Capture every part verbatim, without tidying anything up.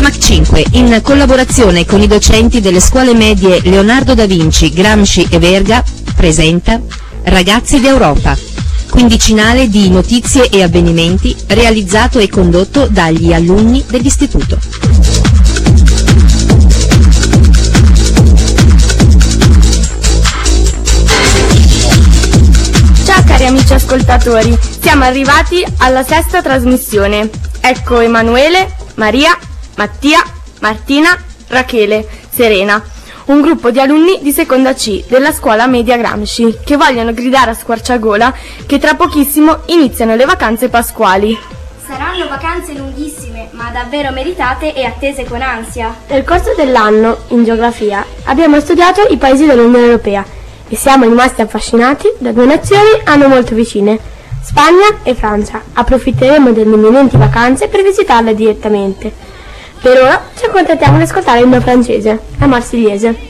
Mac cinque, in collaborazione con i docenti delle scuole medie Leonardo da Vinci, Gramsci e Verga, presenta Ragazzi d'Europa, quindicinale di notizie e avvenimenti realizzato e condotto dagli alunni dell'istituto. Ciao cari amici ascoltatori, siamo arrivati alla sesta trasmissione. Ecco Emanuele, Maria, Mattia, Martina, Rachele, Serena, un gruppo di alunni di seconda C della scuola media Gramsci che vogliono gridare a squarciagola che tra pochissimo iniziano le vacanze pasquali. Saranno vacanze lunghissime, ma davvero meritate e attese con ansia. Nel corso dell'anno, in geografia, abbiamo studiato i paesi dell'Unione Europea e siamo rimasti affascinati da due nazioni a noi molto vicine, Spagna e Francia. Approfitteremo delle imminenti vacanze per visitarle direttamente. Per ora ci accontentiamo di ascoltare il mio francese, la marsigliese.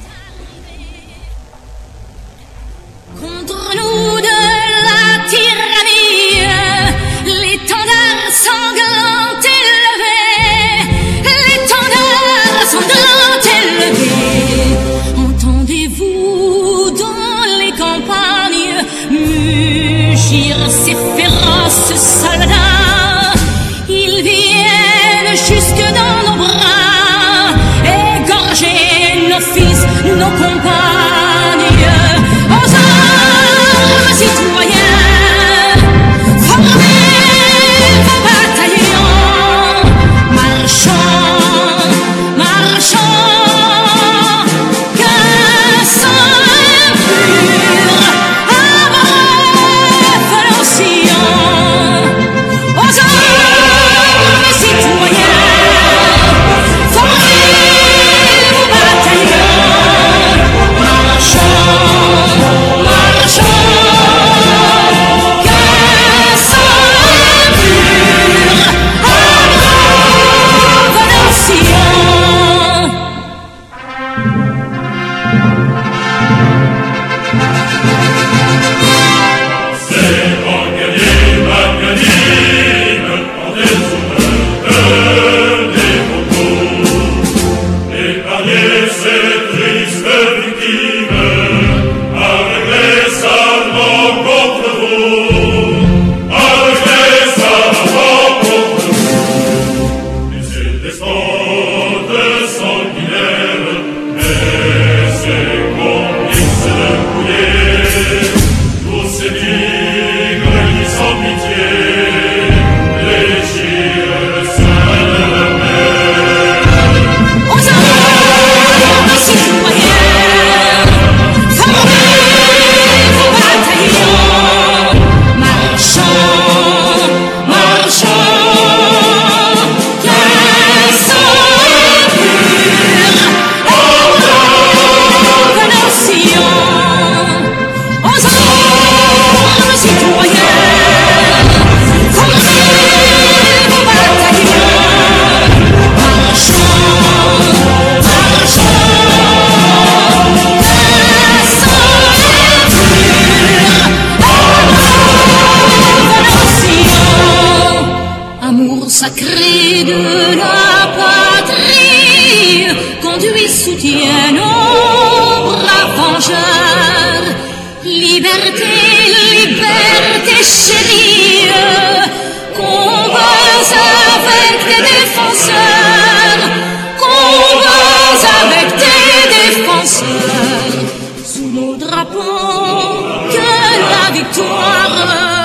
Ces féroces soldats, ils viennent jusque dans nos bras, égorger nos fils, nos compagnes. Aux armes, citoyens, formez vos bataillons, marchons, marchons, qu'un sang impur sacré de la patrie, conduit, soutient nos braves vengeurs. Liberté, liberté chérie, combats avec des défenseurs, combats avec des défenseurs. Sous nos drapeaux, que la victoire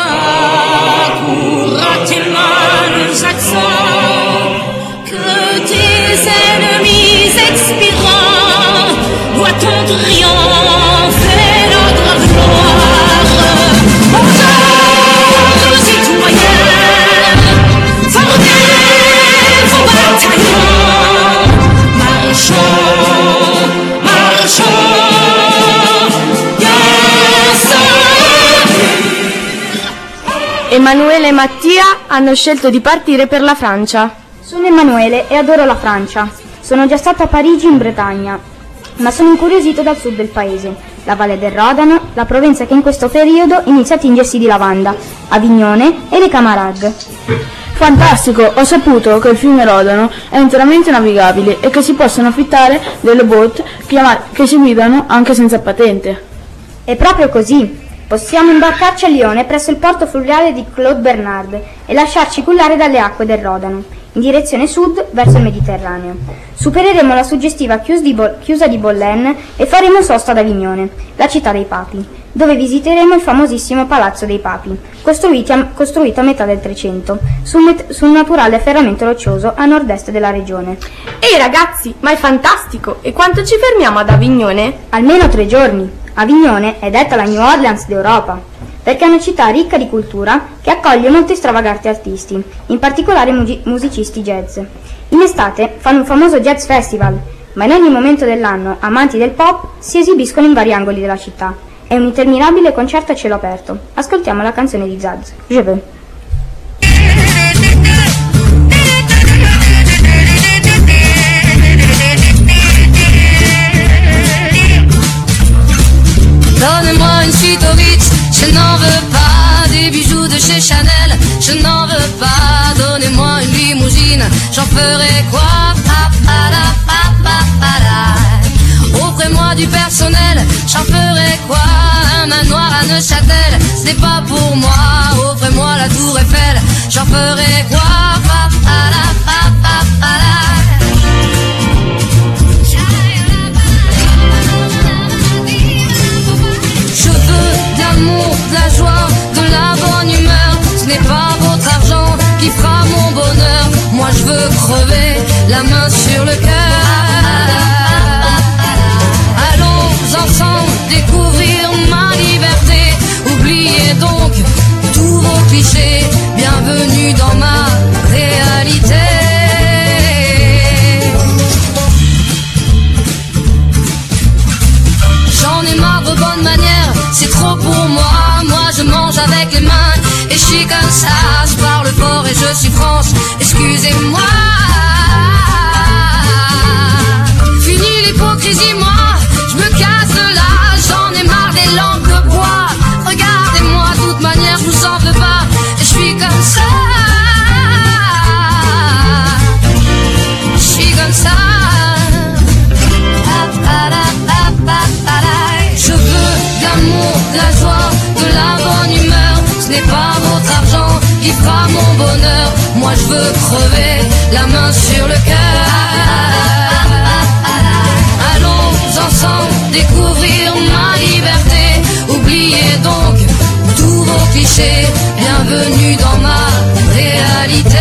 court à tes mains accents, que tes ennemis expirants voient ton triompher notre gloire. Aux armes, citoyens, formez vos bataillons, marchons, marchons. Emanuele e Mattia hanno scelto di partire per la Francia. Sono Emanuele e adoro la Francia. Sono già stata a Parigi in Bretagna, ma sono incuriosito dal sud del paese, la Valle del Rodano, la Provenza che in questo periodo inizia a tingersi di lavanda, Avignone e le Camargue. Fantastico! Ho saputo che il fiume Rodano è interamente navigabile e che si possono affittare delle boat che si guidano anche senza patente. È proprio così! Possiamo imbarcarci a Lione presso il porto fluviale di Claude Bernard e lasciarci cullare dalle acque del Rodano, in direzione sud verso il Mediterraneo. Supereremo la suggestiva chiusa di, Bo- chiusa di Bollen e faremo sosta ad Avignone, la città dei Papi, dove visiteremo il famosissimo Palazzo dei Papi, costruito a, costruito a metà del Trecento, su un, met- su un naturale ferramento roccioso a nord-est della regione. Ehi ragazzi, ma è fantastico! E quanto ci fermiamo ad Avignone? Almeno tre giorni. Avignone è detta la New Orleans d'Europa, perché è una città ricca di cultura che accoglie molti stravaganti artisti, in particolare mugi- musicisti jazz. In estate fanno un famoso jazz festival, ma in ogni momento dell'anno amanti del pop si esibiscono in vari angoli della città. È un interminabile concerto a cielo aperto. Ascoltiamo la canzone di Zaz, Je veux. Donne-moi une suite au Ritz, je n'en veux pas. Des bijoux de chez Chanel, je n'en veux pas. Donnez-moi une limousine, j'en ferai quoi? Pa, pa, la, pa, pa, pa, la. Offrez-moi du personnel, j'en ferai quoi? Un manoir à Neuchâtel, ce n'est pas pour moi. Offrez-moi la tour Eiffel, j'en ferai quoi? Pa, pa, la, pa, pa, pa, la. Je veux de l'amour, de la joie, de la bonne humeur. Ce n'est pas votre argent qui fera mon bonheur. Moi je veux crever, la main sur le cœur. Allons ensemble découvrir ma liberté. Oubliez donc tous vos clichés. Bienvenue dans ma réalité. J'en ai marre de bonnes manières, c'est trop pour moi. Moi je mange avec les mains et je suis comme ça. Je parle fort et je suis franche, excusez-moi. Fini l'hypocrisie, moi, je me casse de là. J'en ai marre des langues de bois. Regardez-moi, de toute manière je vous en veux pas. Je suis comme ça. Je suis comme ça. Je veux de l'amour, de la joie, de la bonne humeur. Ce n'est pas votre argent qui fera mon bonheur. Moi je veux crever, la main sur le cœur. Allons ensemble découvrir ma liberté. Oubliez donc tous vos clichés. Bienvenue dans ma réalité.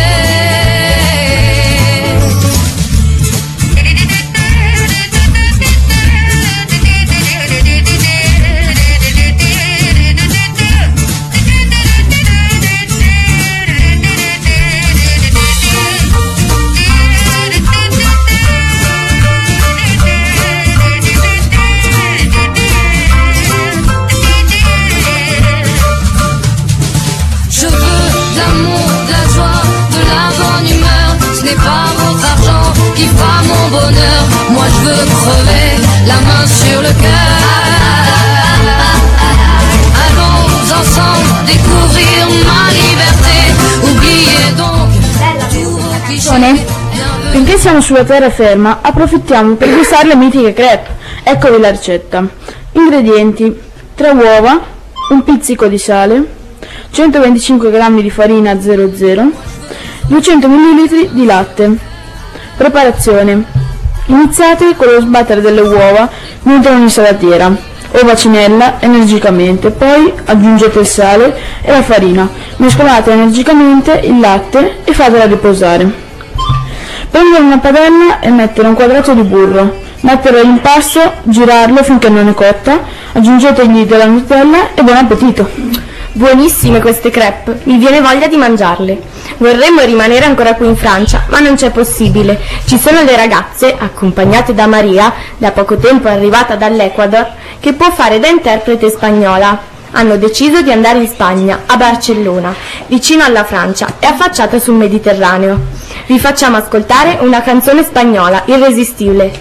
Qui fera mon bonheur, moi je veux crever, la main sur le cœur. Allons ensemble découvrir ma liberté. Oubliez donc tous vos clichés. Finché siamo sulla terraferma, approfittiamo per gustare le mitiche crepe. Eccovi la ricetta. Ingredienti: tre uova, un pizzico di sale, centoventicinque grammi di farina zero zero, duecento millilitri di latte. Preparazione: iniziate con lo sbattere delle uova dentro un'insalatiera o bacinella energicamente, poi aggiungete il sale e la farina, mescolate energicamente il latte e fatela riposare. Prendere una padella e mettere un quadrato di burro, metterlo in impasto, girarlo finché non è cotta, aggiungetegli della Nutella e buon appetito! Buonissime queste crepe, mi viene voglia di mangiarle. Vorremmo rimanere ancora qui in Francia, ma non c'è possibile. Ci sono le ragazze, accompagnate da Maria, da poco tempo arrivata dall'Ecuador, che può fare da interprete spagnola. Hanno deciso di andare in Spagna, a Barcellona, vicino alla Francia e affacciata sul Mediterraneo. Vi facciamo ascoltare una canzone spagnola, irresistibile.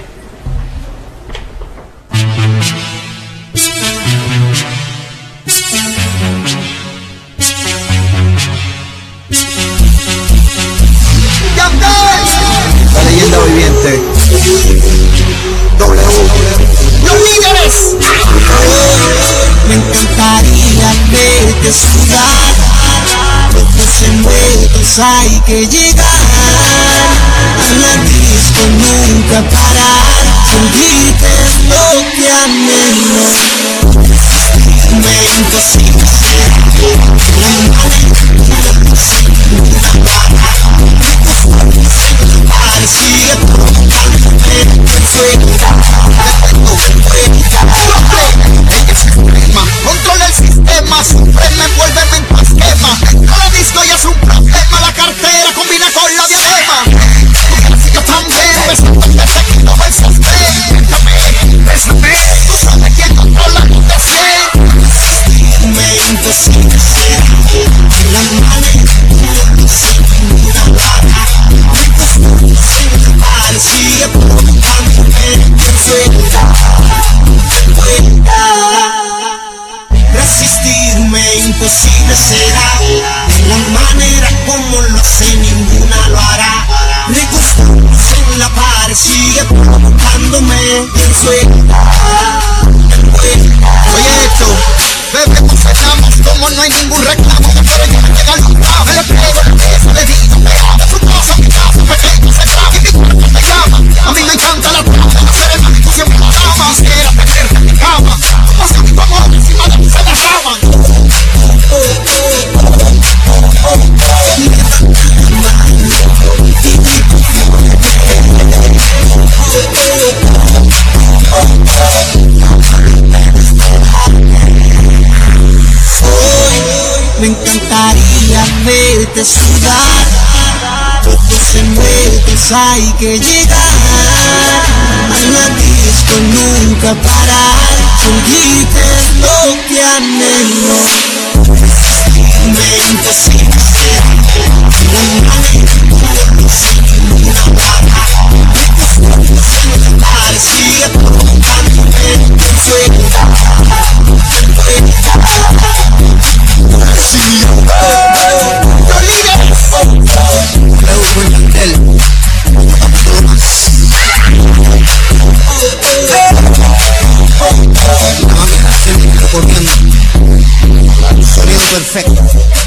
mente sudar, todo se mueve, tú sabes que llegar a la disco nunca parar, sentirte es lo que anhelo, mente sin ser, la imagen sigue provocándome el fuego. Controla el sistema, supreme, envuélveme en tu esquema. Cada disco ya es un problema, la cartera combina con la diadema. Yo también, bésame, desde que no besaste. Bésame, tú sabes quién controla tu deseo. Mente sin ser, la manera sigue provocándome el fuego. Resistirme imposible será, de la manera como lo sé ninguna lo hará. Recostarnos en la pared sigue provocándome el fuego. Oye esto, bebé, confesamos como no hay ningún reclamo, pero yo me llega al lugar, me le pego el beso, le digo, me de su casa, mi casa, pequeño se traba, y mi cuerpo te llama. A mí me encanta la trama, la serena, tú siempre la amas, quisiera tenerte en mi cama, pasa mi amor encima de mí se derraman. Me encantaría verte sudar, todo se mueve, hay que llegar a la disco nunca parar, sentirte es lo que anhelo, mente sin ser, la manera sigue provocándome el fuego. Perfetto.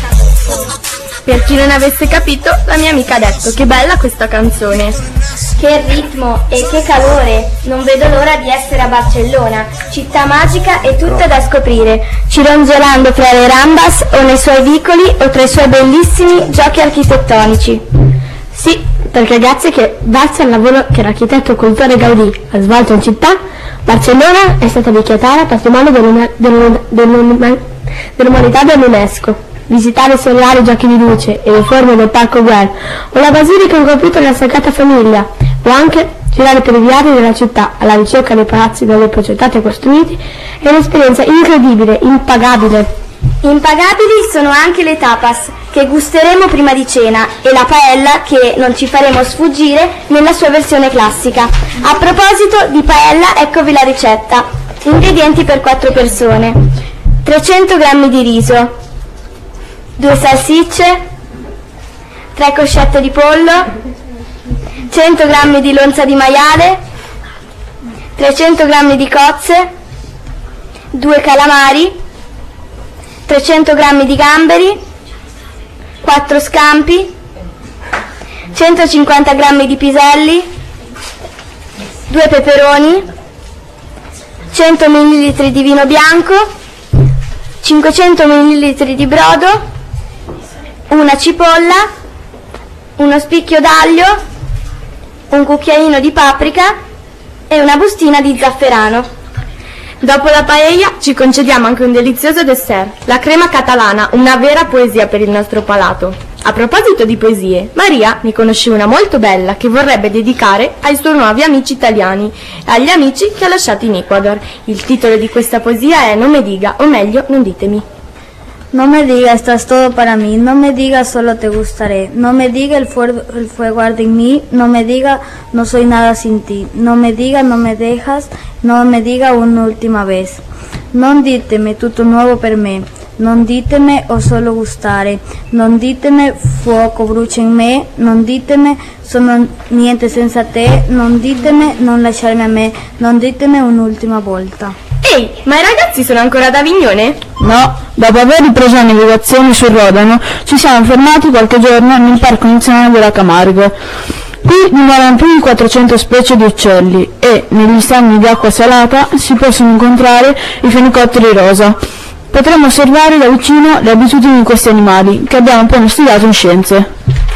Per chi non avesse capito, la mia amica ha detto: che bella questa canzone. Che ritmo e che calore! Non vedo l'ora di essere a Barcellona, città magica e tutta da scoprire, cironzolando fra le rambas o nei suoi vicoli o tra i suoi bellissimi giochi architettonici. Sì, perché grazie che grazie al lavoro che l'architetto cultore Gaudì ha svolto in città, Barcellona è stata dichiarata patrimonio dell'uma- dell'uma- dell'uma- dell'umanità dall'UNESCO. Visitare i surreali giochi di luce e le forme del Parco Güell o la basilica incompiuta della Sagrada Famiglia, o anche girare per i viali della città alla ricerca dei palazzi da voi progettati e costruiti è un'esperienza incredibile, impagabile. Impagabili sono anche le tapas che gusteremo prima di cena e la paella che non ci faremo sfuggire nella sua versione classica. A proposito di paella, eccovi la ricetta. Ingredienti per quattro persone: trecento grammi di riso, due salsicce, tre coscette di pollo, cento grammi di lonza di maiale, trecento grammi di cozze, due calamari, trecento grammi di gamberi, quattro scampi, centocinquanta grammi di piselli, due peperoni, cento millilitri di vino bianco, cinquecento millilitri di brodo, una cipolla, uno spicchio d'aglio, un cucchiaino di paprika e una bustina di zafferano. Dopo la paella ci concediamo anche un delizioso dessert, la crema catalana, una vera poesia per il nostro palato. A proposito di poesie, Maria ne conosce una molto bella che vorrebbe dedicare ai suoi nuovi amici italiani e agli amici che ha lasciato in Ecuador. Il titolo di questa poesia è Non me diga, o meglio, non ditemi. No me diga estás todo para mí, no me diga solo te gustaré, no me diga el fuego, el fuego arde en mí, no me diga no soy nada sin ti, no me diga no me dejas, no me diga un'ultima vez, non ditemi tutto nuovo per me, non ditemi o solo gustare, non ditemi fuoco brucia in me, non ditemi sono niente senza te, non ditemi non lasciarmi a me, non ditemi un'ultima volta. Ehi, ma i ragazzi sono ancora ad Avignone? No, dopo aver ripreso la navigazione sul Rodano, ci siamo fermati qualche giorno nel Parco Nazionale della Camargue. Qui dimorano più di quattrocento specie di uccelli e, negli stagni di acqua salata, si possono incontrare i fenicotteri rosa. Potremo osservare da vicino le abitudini di questi animali, che abbiamo appena studiato in scienze.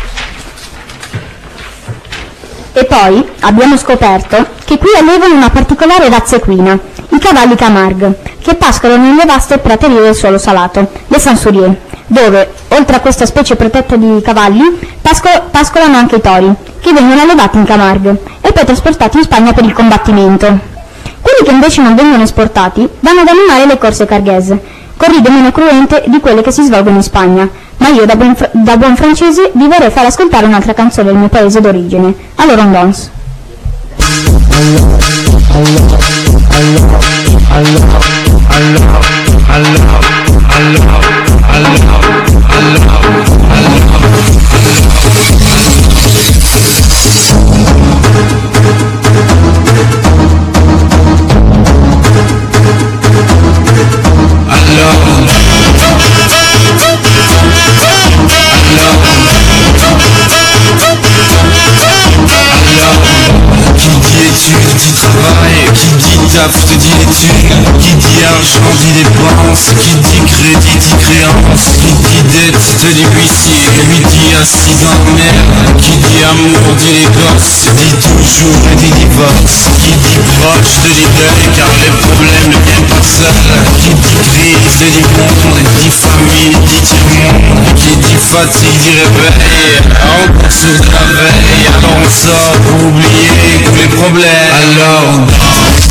E poi abbiamo scoperto che qui allevano una particolare razza equina, i cavalli Camargue, che pascolano nelle vaste praterie del suolo salato, le Sansurier, dove, oltre a questa specie protetta di cavalli, pasco- pascolano anche i tori, che vengono allevati in Camargue e poi trasportati in Spagna per il combattimento. Quelli che invece non vengono esportati vanno ad animare le corse carghese, corride meno cruente di quelle che si svolgono in Spagna, ma io da buon, fr- da buon francese vi vorrei far ascoltare un'altra canzone del mio paese d'origine, allora on danse. Taf te dit études, qui dit argent dit dépenses, qui dit crédit dit créance, qui dit dette te dit huissier, lui dit assis dans la merde, qui dit amour dit les gosses, dit toujours et dit divorce, qui dit proche te dit deuil car les problèmes ne viennent pas seuls, qui dit crise te dit monde, dit famille dit tiers-monde, qui dit fatigue dit réveil, encore sur de la veille, alors on sort pour oublier tous les problèmes, alors on danse.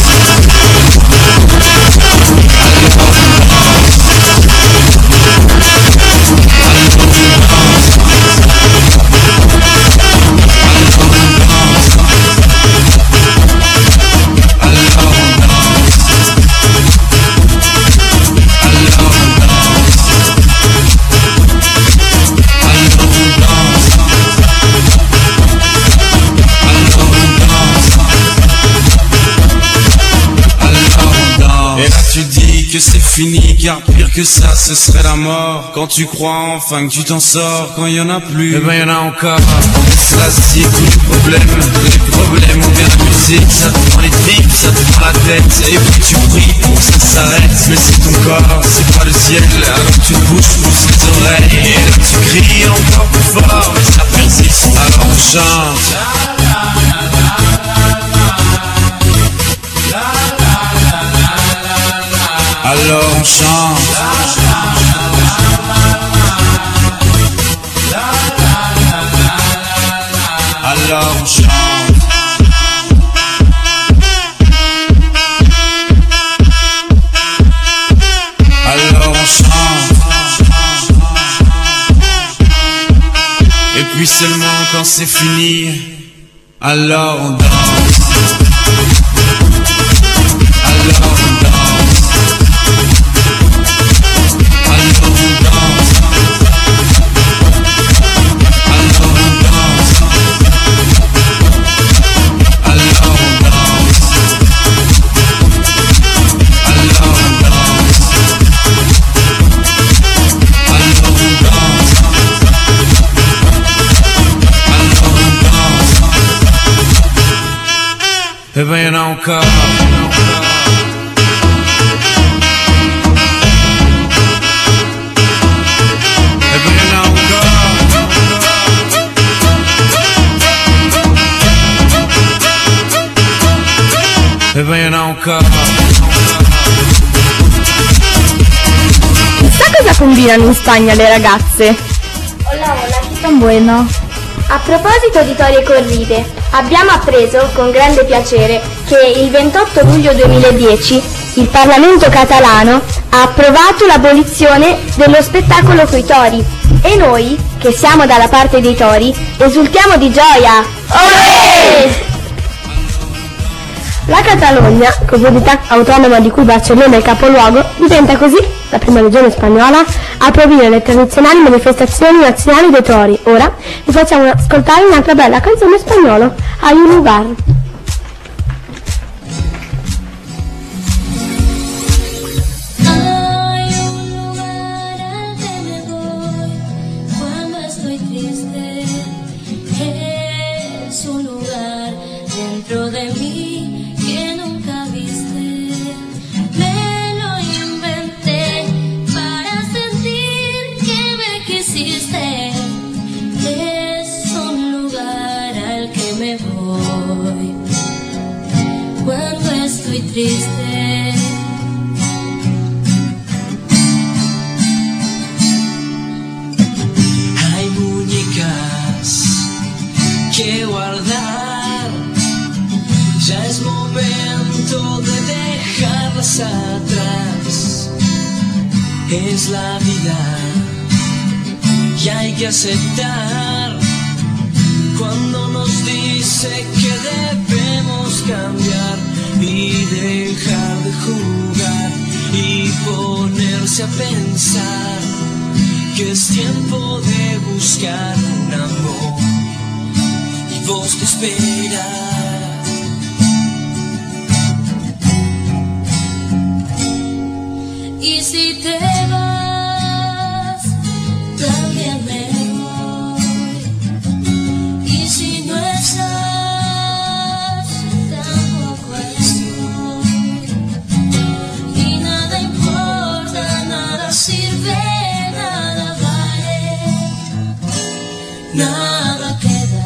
Que c'est fini, car pire que ça, ce serait la mort. Quand tu crois enfin que tu t'en sors, quand il y en a plus, eh ben y en a encore. Cela se dit tous les problèmes, les problèmes, on vient de musique, ça te prend les tripes, ça te prend la tête, et puis tu pries pour que ça s'arrête. Mais c'est ton corps, c'est pas le ciel, alors tu te bouges plus les oreilles, et là tu cries encore plus fort, mais ça persiste, alors on chante. Alors on chante. Alors on chante. Alors on chante. Et puis seulement quand c'est fini, alors on danse. Alors on danse. Eh ben y'en a encore. Eh ben y'en a encore. Eh ben y'en a encore. Chissà cosa combinano in Spagna le ragazze. Hola, hola, chi tan bueno. A proposito di tori e corride, abbiamo appreso con grande piacere che il ventotto luglio duemiladieci il Parlamento catalano ha approvato l'abolizione dello spettacolo coi tori e noi, che siamo dalla parte dei tori, esultiamo di gioia. Olè! La Catalogna, comunità autonoma di cui Barcellona è il capoluogo, diventa così la prima regione spagnola a proibire le tradizionali manifestazioni nazionali dei tori. Ora vi facciamo ascoltare un'altra bella canzone spagnola, Hay un lugar. es la vida y hay que aceptar cuando nos dice que debemos cambiar y dejar de jugar y ponerse a pensar que es tiempo de buscar un amor y vos te esperas. Y si te vas, también me voy. Y si no estás, tampoco estoy. Y nada importa, nada sirve, nada vale, nada queda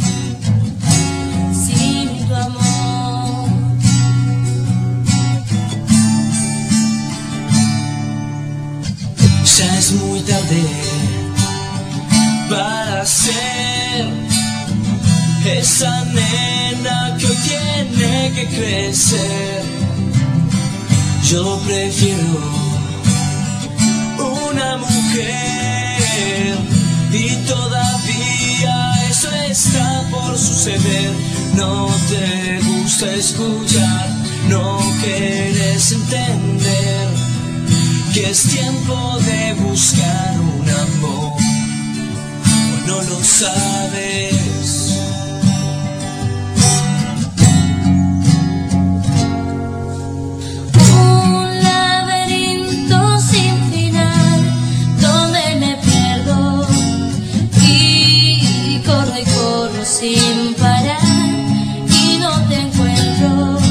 sin tu amor. Ya es muy tarde para ser esa nena que hoy tiene que crecer. Yo prefiero una mujer y todavía eso está por suceder. No te gusta escuchar, no quieres entender que es tiempo de buscar un amor, o no lo sabes. Un laberinto sin final donde me pierdo y corro y corro sin parar y no te encuentro.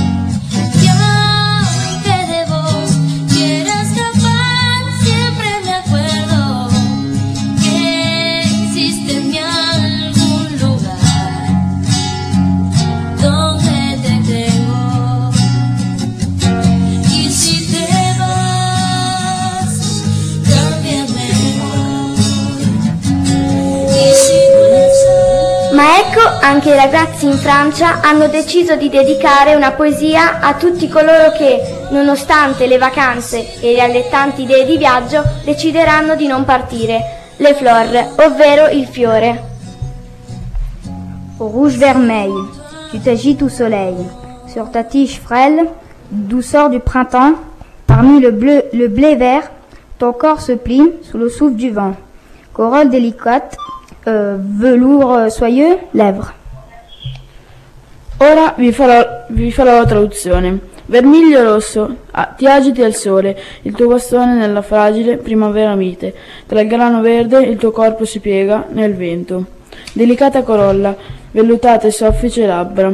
Ma ecco, anche i ragazzi in Francia hanno deciso di dedicare una poesia a tutti coloro che, nonostante le vacanze e le allettanti idee di viaggio, decideranno di non partire. Le fleurs, ovvero il fiore. Au rouge vermeil, tu t'agites au soleil, sur ta tige frêle, douceur du printemps, parmi le bleu, le blé vert, ton corps se plie sous le souffle du vent. Corolle délicate, euh, velours soyeux, lèvres. Ora vi farò, vi farò la traduzione. Vermiglio rosso, ah, ti agiti al sole, il tuo bastone nella fragile primavera mite. Tra il grano verde il tuo corpo si piega nel vento. Delicata corolla, vellutate soffice labbra.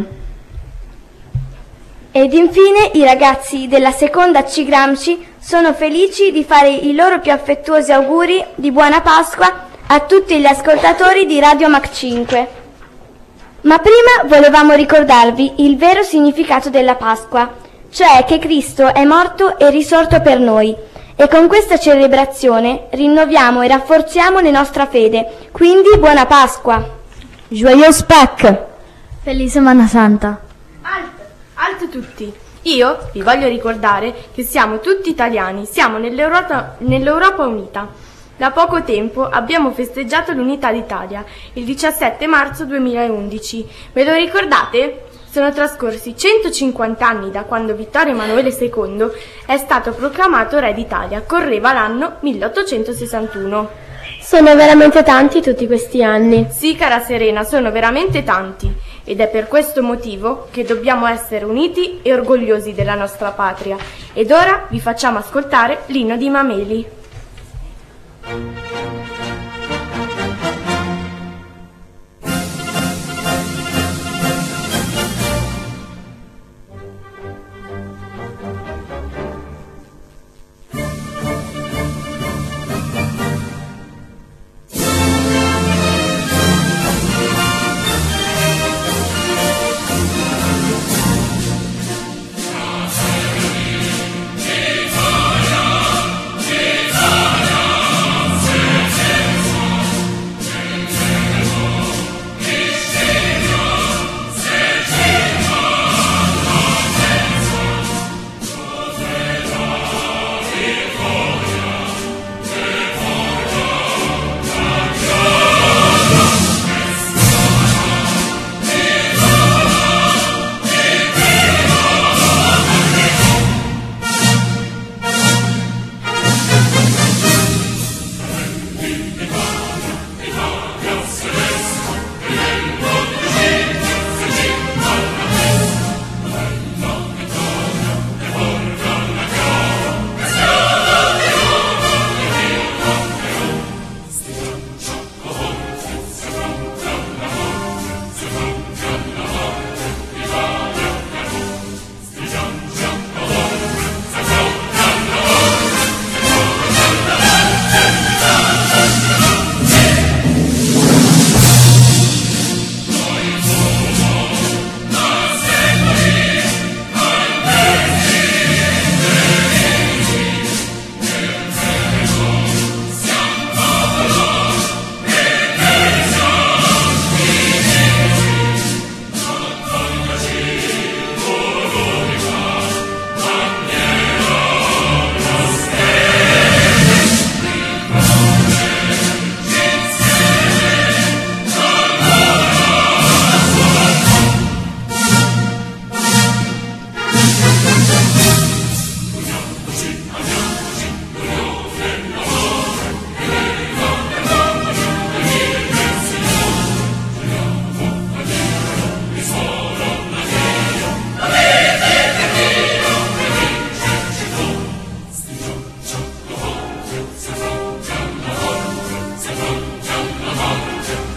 Ed infine i ragazzi della seconda C. Gramsci sono felici di fare i loro più affettuosi auguri di buona Pasqua a tutti gli ascoltatori di Radio Mac cinque. Ma prima volevamo ricordarvi il vero significato della Pasqua, cioè che Cristo è morto e risorto per noi, e con questa celebrazione rinnoviamo e rafforziamo la nostra fede. Quindi buona Pasqua! Joyeuse Pâques! Felice Semana Santa! Alto, alto tutti! Io vi voglio ricordare che siamo tutti italiani, siamo nell'Europa, nell'Europa unita. Da poco tempo abbiamo festeggiato l'unità d'Italia, il diciassette marzo duemilaundici. Ve lo ricordate? Sono trascorsi centocinquanta anni da quando Vittorio Emanuele secondo è stato proclamato re d'Italia. Correva l'anno milleottocentosessantuno. Sono veramente tanti tutti questi anni. Sì, cara Serena, sono veramente tanti. Ed è per questo motivo che dobbiamo essere uniti e orgogliosi della nostra patria. Ed ora vi facciamo ascoltare l'inno di Mameli. Italia, Italia.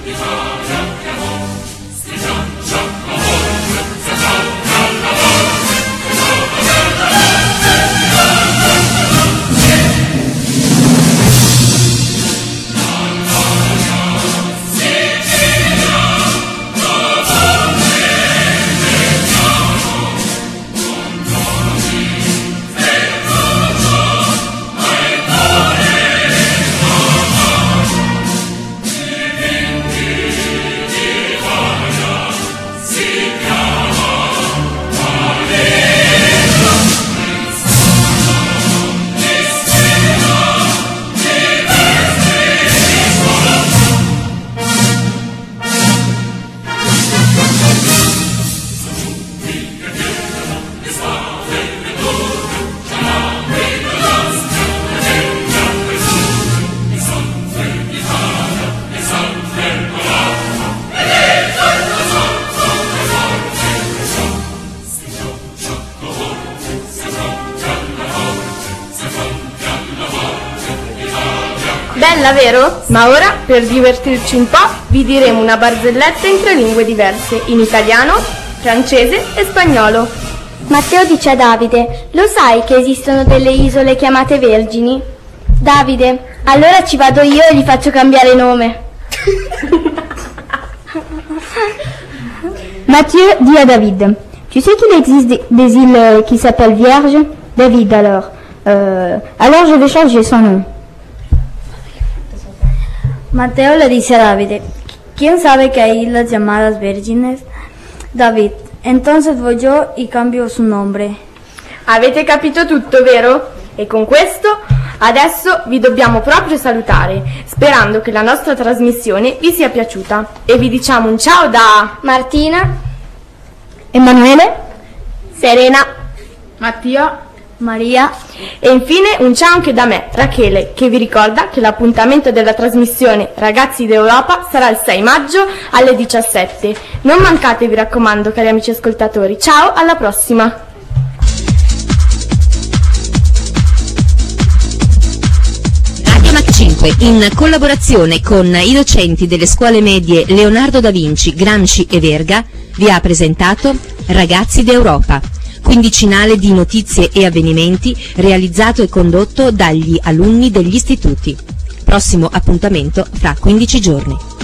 Bella, vero? Ma ora, per divertirci un po', vi diremo una barzelletta in tre lingue diverse, in italiano, francese e spagnolo. Matteo dice a Davide: lo sai che esistono delle isole chiamate Vergini? Davide: allora ci vado io e gli faccio cambiare nome. Mathieu dit à David: tu sais qu'il existe des, des îles qui s'appellent Vierges? David alors euh, alors je vais changer son nom. Mateo le dice a Davide: ¿quién sabe que hay islas llamadas vírgenes? David: entonces voy yo y cambio su nombre. Avete capito tutto, vero? E con questo adesso vi dobbiamo proprio salutare, sperando che la nostra trasmissione vi sia piaciuta. E vi diciamo un ciao da Martina, Emanuele, Serena, Mattia, Maria. e infine un ciao anche da me, Rachele, che vi ricorda che l'appuntamento della trasmissione Ragazzi d'Europa sarà il sei maggio alle diciassette. Non mancate, vi raccomando, cari amici ascoltatori. Ciao, alla prossima! Radio Mac cinque, in collaborazione con i docenti delle scuole medie Leonardo da Vinci, Gramsci e Verga, vi ha presentato Ragazzi d'Europa, quindicinale di notizie e avvenimenti realizzato e condotto dagli alunni degli istituti. Prossimo appuntamento fra quindici giorni.